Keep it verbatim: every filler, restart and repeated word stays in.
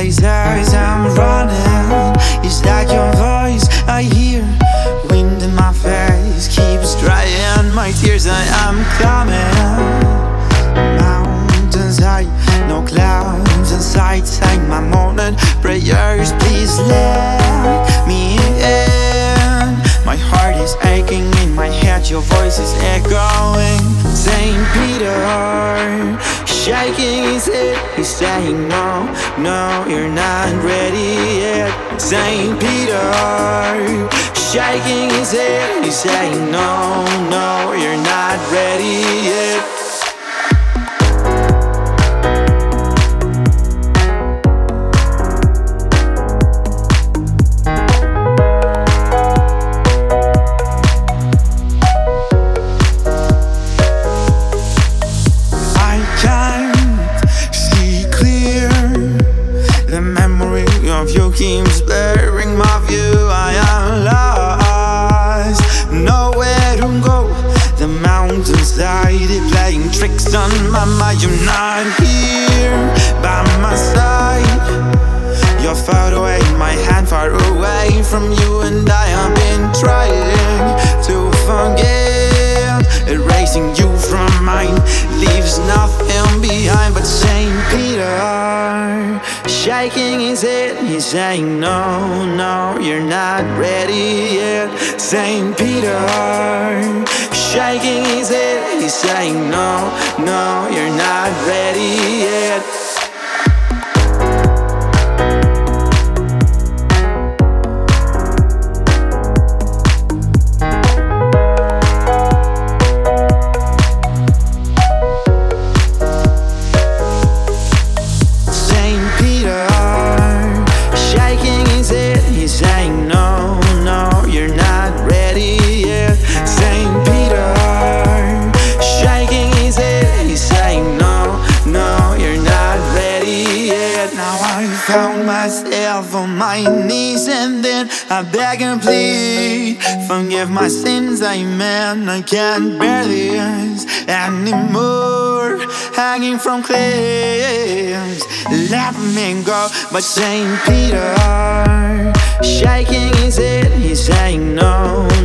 places I'm running. It's like your voice I hear. Wind in my face keeps drying my tears. I am coming. Mountains high, no clouds in sight. Say my morning prayers, please let me in. My heart is aching in my head, your voice is echoing. Saint Peter, shaking his head, he's saying no, no, you're not ready yet. Saint Peter, shaking his head, he's saying no, no, you're not ready yet. Of you keeps blurring my view. I am lost, nowhere to go. The mountainside is playing tricks on my mind. You're not here by my side. You're far away, my hand far away from you. And I have been trying to forget. Erasing you from mine leaves nothing behind but Saint Peter, shaking his head, he's saying no, no, you're not ready yet. Saint Peter, shaking his head, he's saying no, no, you're not ready yet. Saying no, no, you're not ready yet. Saint Peter, shaking his head, he's saying no, no, you're not ready yet. Now I found myself on my knees and then I beg and plead. Forgive my sins, amen. I can't bear this anymore. Hanging from cliffs, let me go. But Saint Peter, shaking his head, he's saying no,